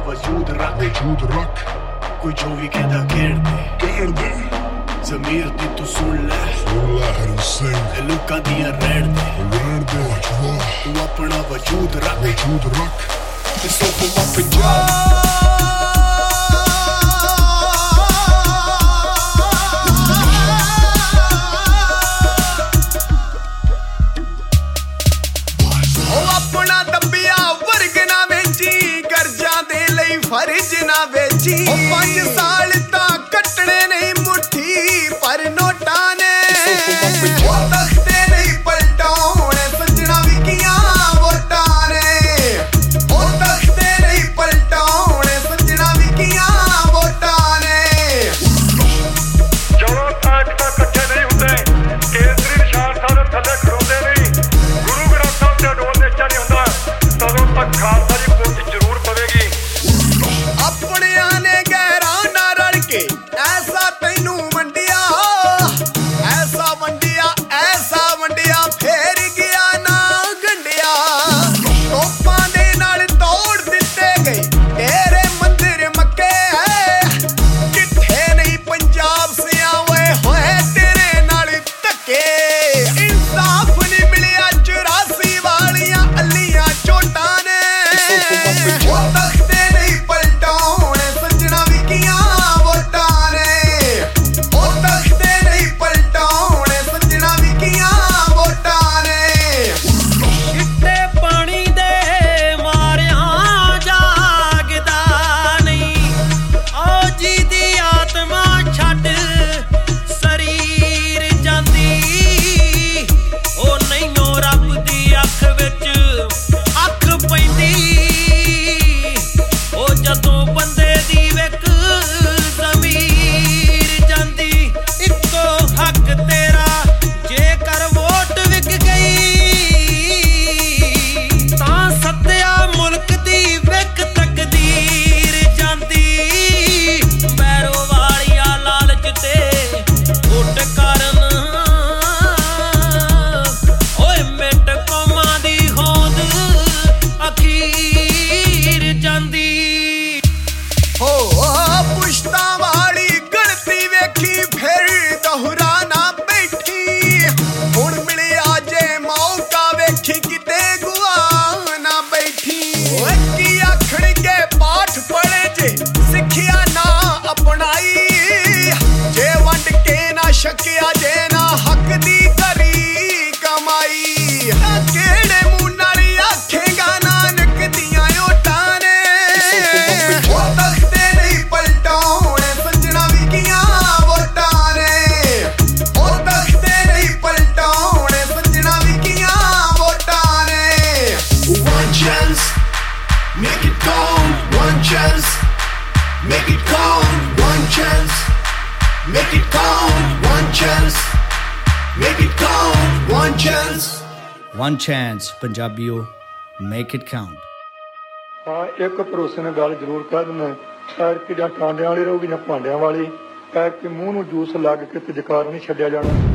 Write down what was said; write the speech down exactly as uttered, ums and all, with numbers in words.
वजूद रख वजूद रख कोई जो भी कहता कहण दे कहण दे ज़मीर दी तू सुन ले सुन ले हर सिंह ते लोकां दियां रहण दे रहण दे तू अपना वजूद रख वजूद रख ते सो तुम पंजाब फर्ज ना बेची पांच साल ता कटने नहीं मुट्ठी पर नोटा ने तख्ते नहीं पलटाने सजना विकियां वोटा ने ओ तख्ते नहीं पलटाने सजना विकियां वोटा ने ਜਦੋਂ ਤੱਕ ਤੱਕ ਇਕੱਠੇ ਨਹੀਂ ਹੁੰਦੇ ਕੇਂਦਰੀ ਨਿਸ਼ਾਨ ਸਾਹਿਬ ਥੱਲੇ ਖੜੋਦੇ ਨਹੀਂ ਗੁਰੂ ਗ੍ਰੰਥ ਸਾਹਿਬ ਤੇ ਡੋਲ ਨਿਸ਼ਚਾ ਨਹੀਂ ਹੁੰਦਾ ਤਦੋਂ ਤੱਕ ਖਾਲਸਾ ਦੀ ਪੁੱਤ ਜ਼ਰੂਰ ਪਵੇਗੀ अपनिया ने गहरा ना रल के ऐसा तैनू वंडिया ऐसा वंडिया ऐसा वंडिया फेर गया ना गंडिया तोपां दे नाल तोड़ दिते गए तेरे मंदिर मक्के किथे नहीं पंजाब सिया होए होए तेरे नाल धक्के इंसाफ नहीं मिलिया चौरासी वालियां अलियां चोटां ने शकिया जे ना हक दी करी कमाई केड़े मुंह नाल आखेगा नानक दियां ओटां ने ओ तख्ते नहीं पलटाने सजना विकियां वोटां ने ओ तख्ते नहीं पलटाने सजना विकियां वोटां ने One chance make it count one chance make it count one chance make it count one chance make it count one chance one chance ਪੰਜਾਬੀਓ make it count ਹਾਂ ਇੱਕ ਭਰੋਸੇ ਨਾਲ ਗੱਲ ਜ਼ਰੂਰ ਕਹਿ ਦਿੰਦਾ ਐਰ ਕਿ ਜਾਂ ਟਾਂਡਿਆਂ ਵਾਲੀ ਰਹੂਗੀ ਜਾਂ ਭਾਂਡਿਆਂ ਵਾਲੀ ਐਰ ਕਿ ਮੂੰਹ ਨੂੰ ਜੂਸ ਲੱਗ ਕੇ ਤੇ ਜਕਾਰ ਨਹੀਂ ਛੱਡਿਆ ਜਾਣਾ।